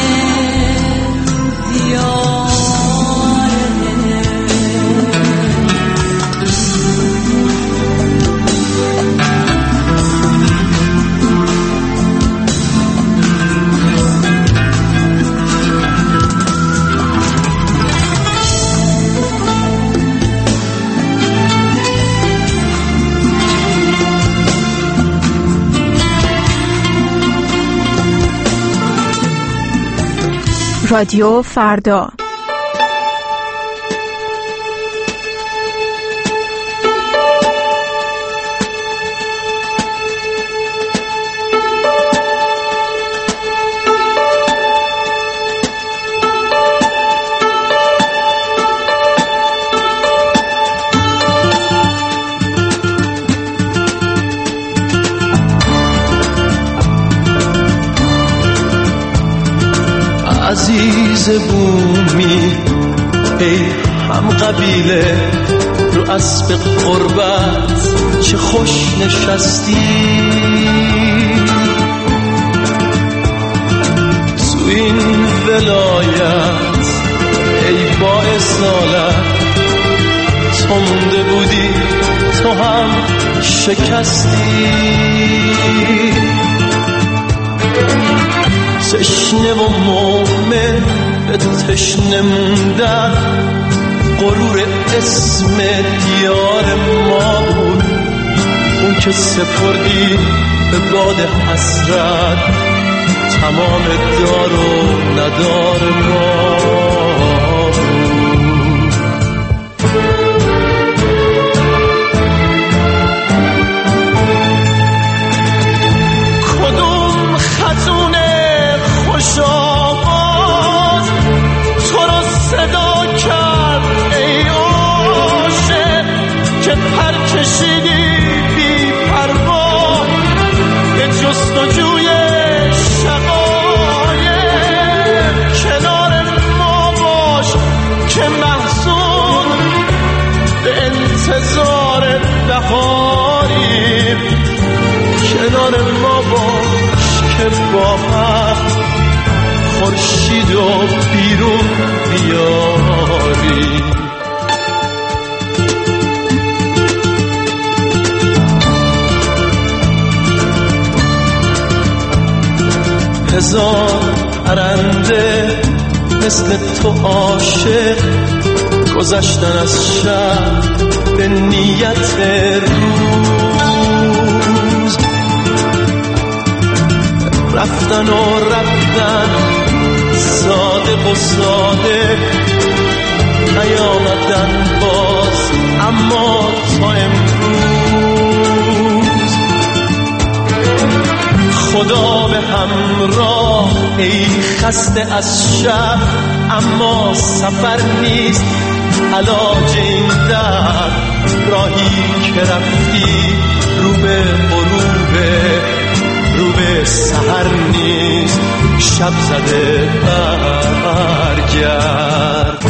Speaker 13: رادیو فردا.
Speaker 14: عزیز بومی ای هم قبیله رو اسب قربت چه خوش نشستی تو این ولایت ای با اصالت تو مونده بودی تو هم شکستی تشنه و مومن به تشنه موندن غرور اسم دیار ما بود اون که سپردی به باد حسرت تمام دار و ندار ما
Speaker 15: آواز تو رو صدا کرد ای عاشق که پر کشیدی بی پروا به جستجوی شقایق کنار ما باش که محزون به انتظار بهاری کنار ما باش که با خورشید و بیرون بیاری هزار پرنده مثل تو عاشق گذشتن از شب به نیت روز رفتن و رفتن صادق و صادق نیامدن باز اما تا امروز خدا به همراه ای خسته از شب اما سفر نیست علاج این درد راهی که رفتی رو به غروبه رو به سحر نیست شب زده برگرد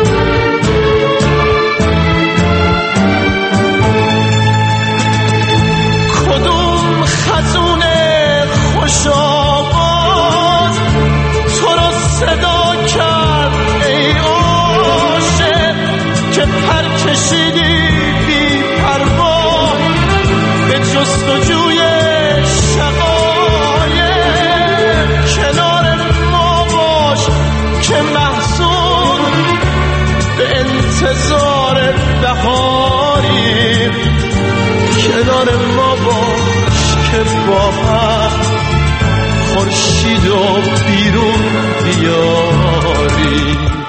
Speaker 15: کدوم خزون خوش آواز تو رو صدا کرد ای عاشق که پر کشیدی بی پروا به جستجوی که محزون به انتظار بهاری کنار ما باش که با هم خورشید و بیرون بیاری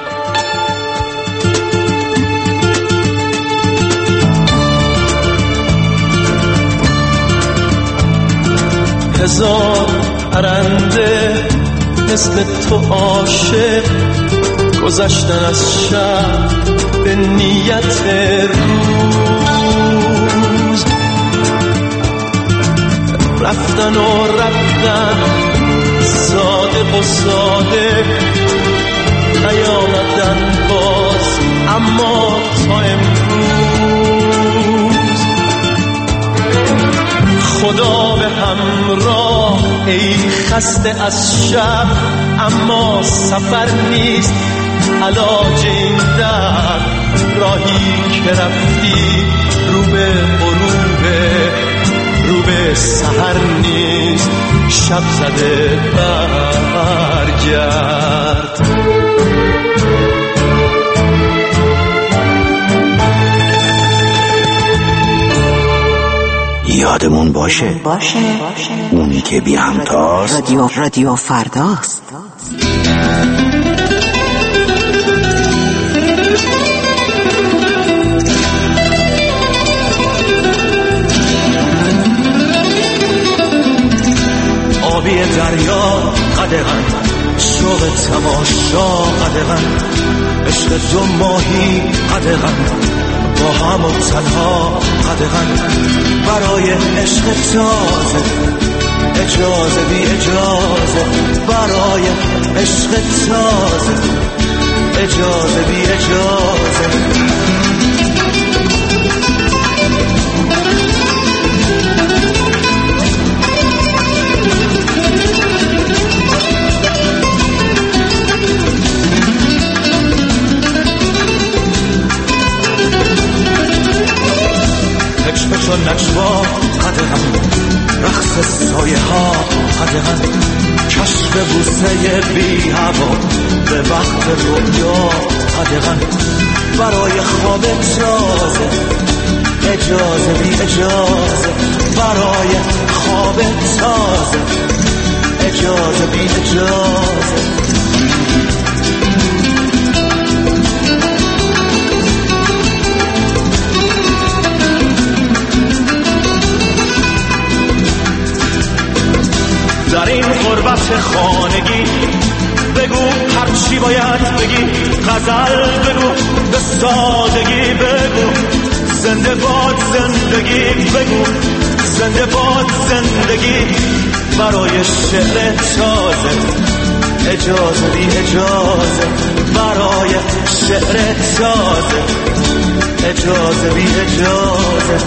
Speaker 15: هزار پرنده مثل تو عاشق گذشتن از شب به نیت روز رفتن و رفتن صادق و صادق نیامدن باز اما تا امروز خدا به همراه ای خسته از شب اما سفر نیست علاج این درد. راهی که رفتی رو به غروبه رو به سحر نیست شب زده برگرد.
Speaker 12: یادمون باشه باشه اونی که بی همتاست
Speaker 16: رادیو رادیو فرداست.
Speaker 15: آبی دریا قدغن شوق تماشا قدغن عشق دو ماهی قدغن با هم و تنها قدغن برای عشق تازه اجازه بی اجازه برای عشق تازه اجازه بی اجازه. پچ و نجوا قدغن رقص سایه ها قدغن کشف بوسه بی هوا به وقت رویا قدغن برای خواب تازه اجازه بی اجازه برای خواب تازه اجازه بی اجازه. در این غربت خانگی بگو هرچی باید بگی غزل بگو به سادگی بگو زنده باد زندگی بگو زنده باد زندگی برای شعر تازه اجازه بی اجازه برای شعر تازه اجازه بی اجازه.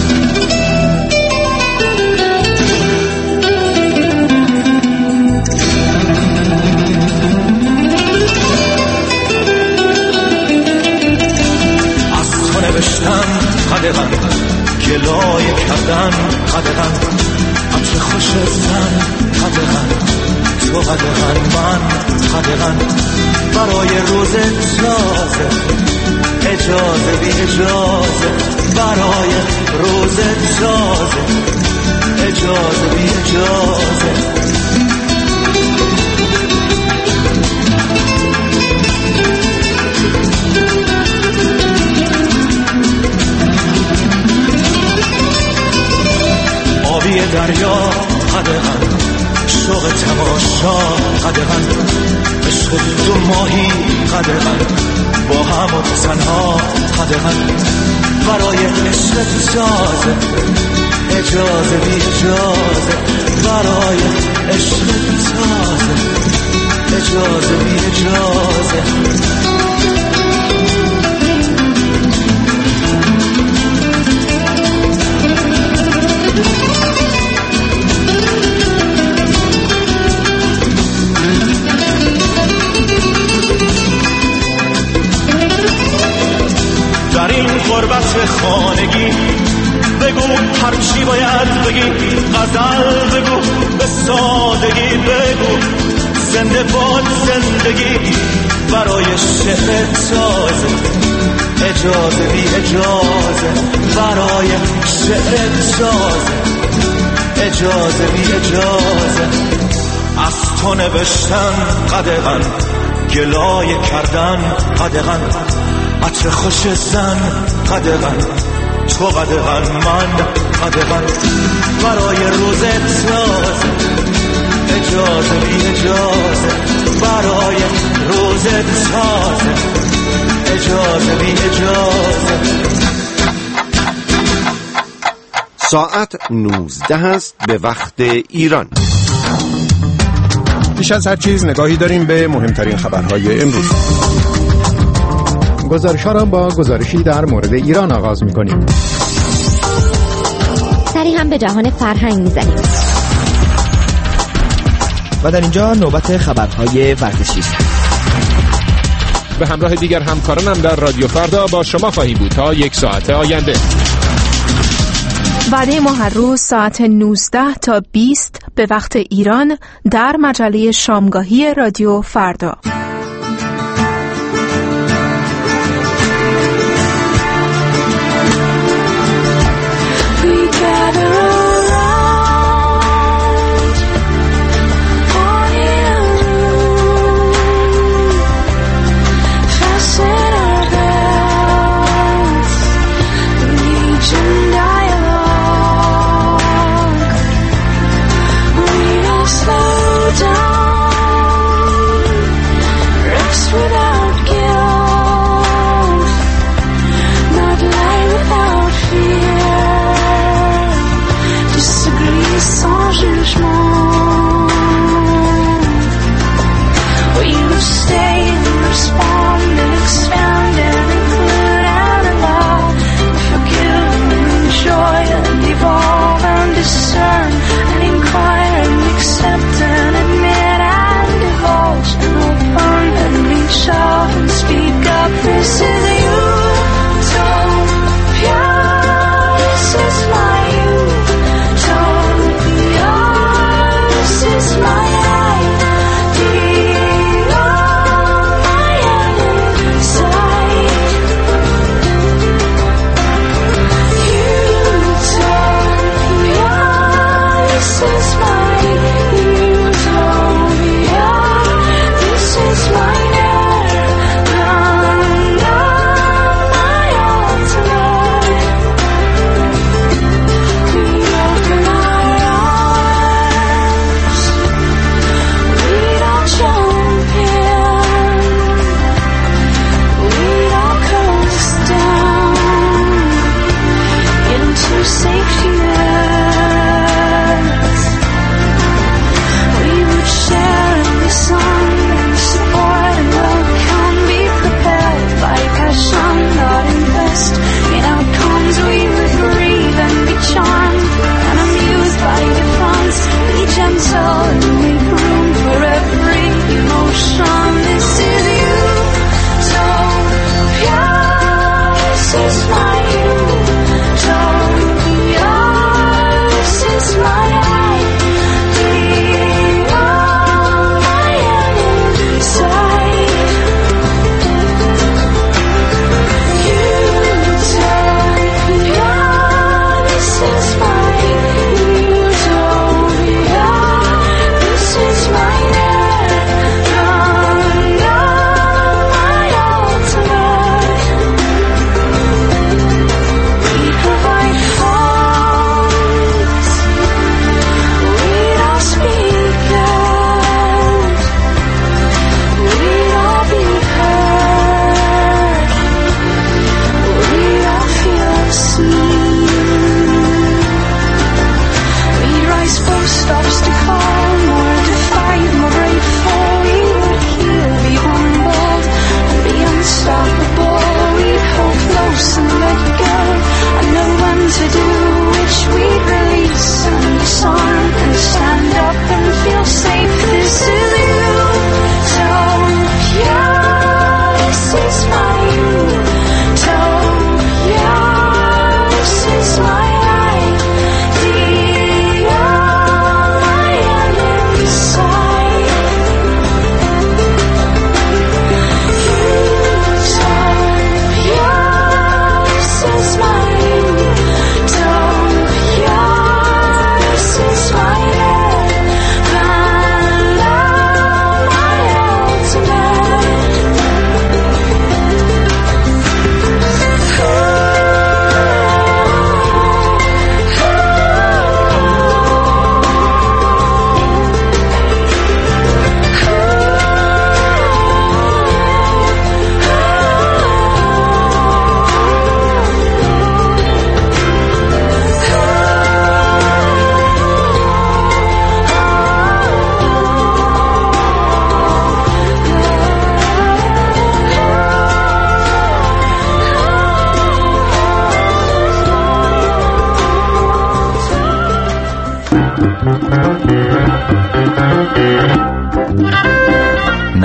Speaker 15: نوشتن قدغن گلای کردن قدغن عطر خوش زن قدغن تو قدغن من قدغن برای روز تازه اجازه بی اجازه برای روز تازه اجازه بی اجازه. آبی دریا قدغن شوق تماشا قدغن عشق دو ماهی قدغن با هم و تنها قدغن برای عشق تازه اجازه بی اجازه برای عشق تازه اجازه بی اجازه. در این غربت خانگی بگو هرچی باید بگی غزل بگو به سادگی بگو زنده باد زندگی برای شعر تازه اجازه بی اجازه برای شعر تازه اجازه بی اجازه. از تو نوشتن قدغن گلای کردن قدغن عطر خوش زن قدغن تو قدغن من قدغن برای روز تازه اجازه بی اجازه برای روز تازه اجازه بی اجازه.
Speaker 17: ساعت نوزده است به وقت ایران. پیش از هر چیز نگاهی داریم به مهمترین خبرهای امروز.
Speaker 18: گزارش‌ها را با گزارشی در مورد ایران آغاز می‌کنیم.
Speaker 19: سری هم به جهان فرهنگ می‌زنیم.
Speaker 7: و در اینجا نوبت خبرهای ورزشی است.
Speaker 18: به همراه دیگر همکارانم در رادیو فردا با شما خواهیم بود تا یک ساعت آینده.
Speaker 13: وعده ما هر روز ساعت نوزده تا بیست به وقت ایران در مجله شامگاهی رادیو فردا.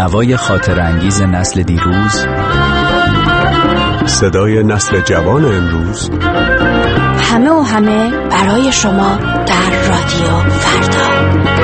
Speaker 19: نوای خاطر انگیز نسل دیروز،
Speaker 20: صدای نسل جوان امروز،
Speaker 21: همه و همه برای شما در رادیو فردا.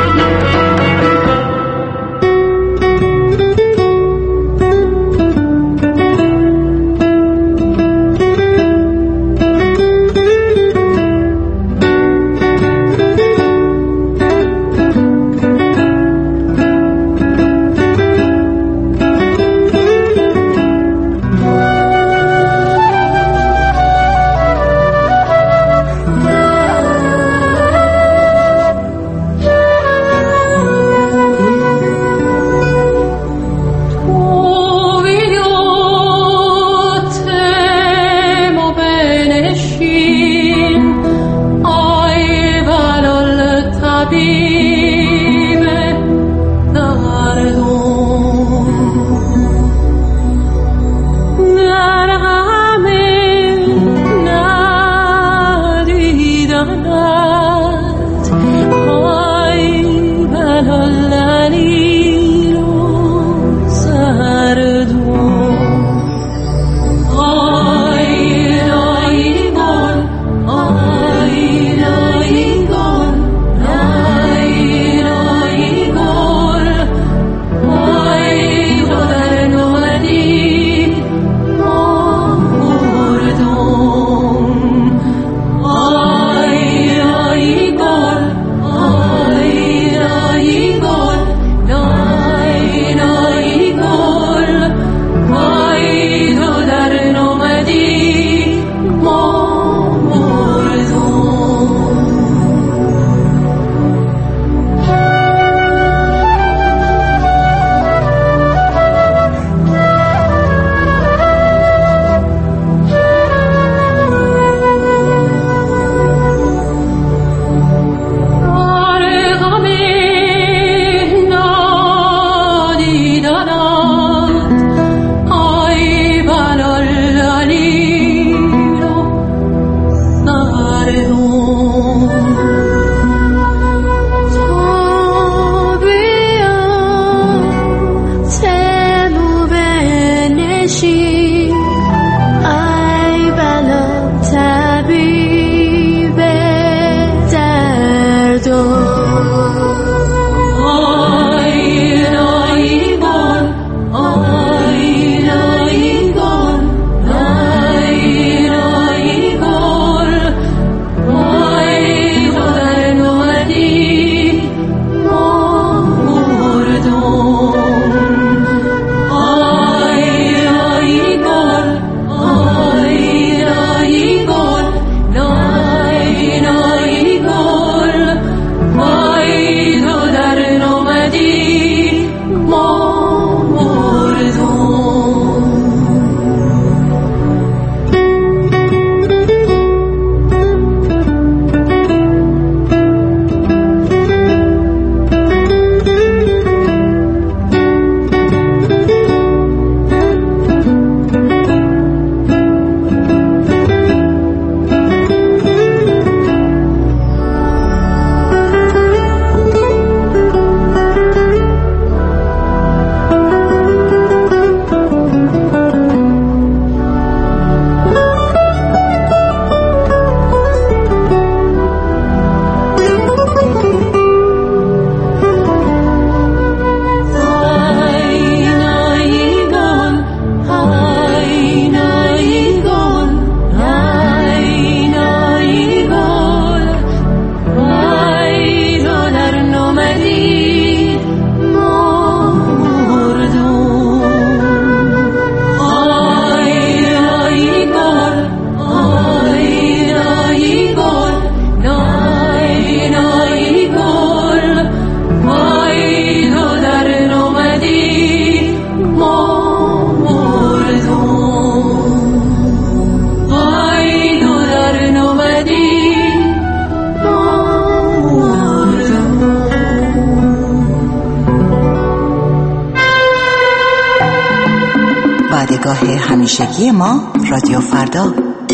Speaker 16: دادگاه همیشگی ما رادیو فردا.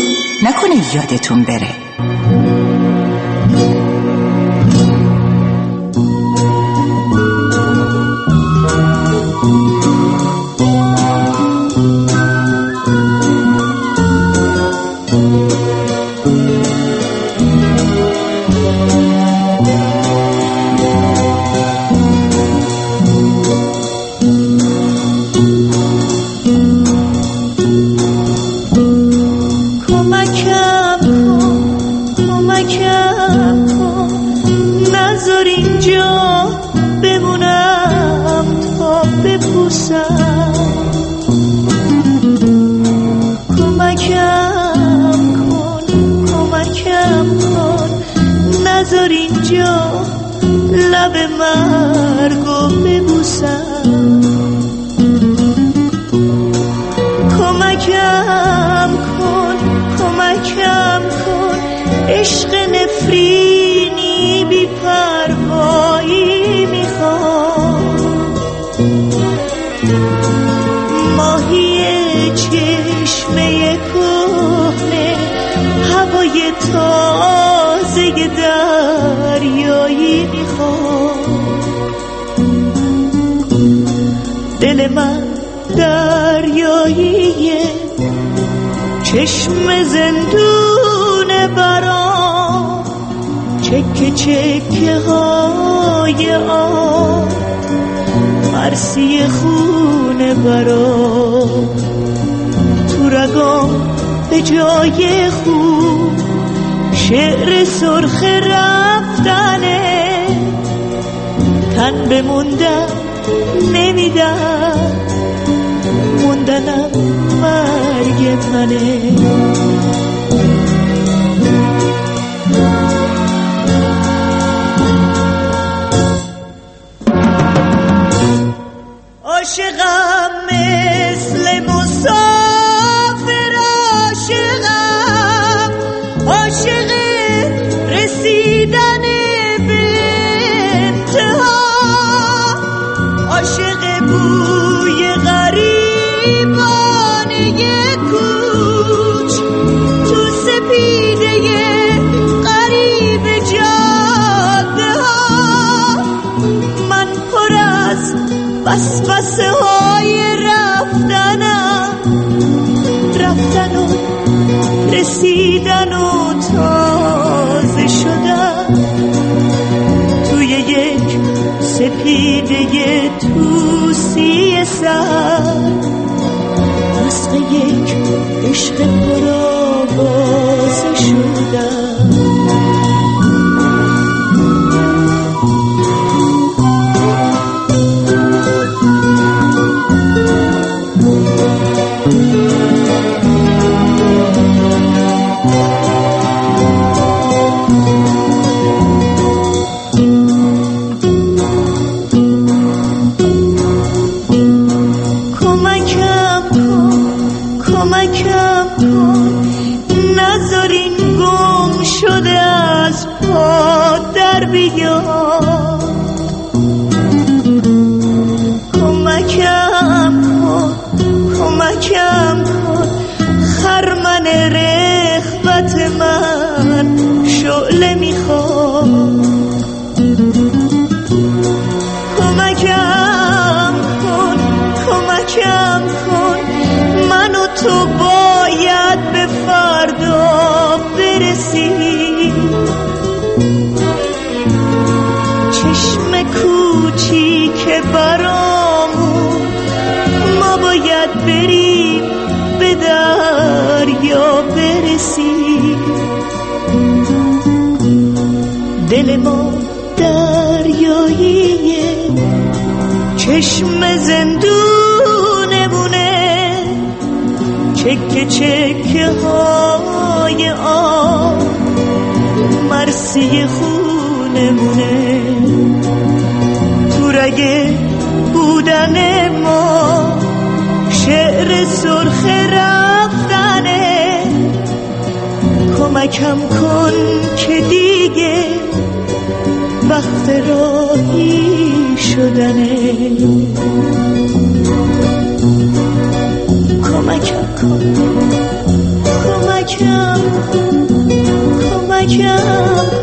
Speaker 16: نکنه یادتون بره.
Speaker 1: برگو ببوسم. کمکم کن کمکم کن عشق نفرینی بی پروایی میخوام. ماهی چشمه کهنه هوای تازه دریایی میخوام. دل من دریاییه چشم زندون برام. چکه چکه های آب مرسی خونه برام. تو رگام به جای خوب شعر سرخ رفتنه. تن بموندم نمیدم موندنم مرگ منه. عاشقم مثل مسافر عاشقم عاشق رسیدن به انتها. عاشق بوی غریبانه کوچ تو سپیده غریب جاده ها. من پر از وسوسه های رفتنم رفتن و رسیدن و تازه شدن توی یک سپیده توسی سر. مسق یک عشق پرآوازه شدن. کمکم کن کمکم کن خرمن رغبت من شعله میخواد. کمکم کن کمکم کن من و تو باید به فردا برسیم. چشم کوچیک برامون ما باید بریم به دریا برسیم. دل ما دریاییه چشم زندونمونه. چکه چکه های آب مرسی خونمونه. تو رگ بودن ما شعر سرخ رفتنه. کمکم کن که دیگه وقت راهی شدنه. کمکم کن کمکم کن کمکم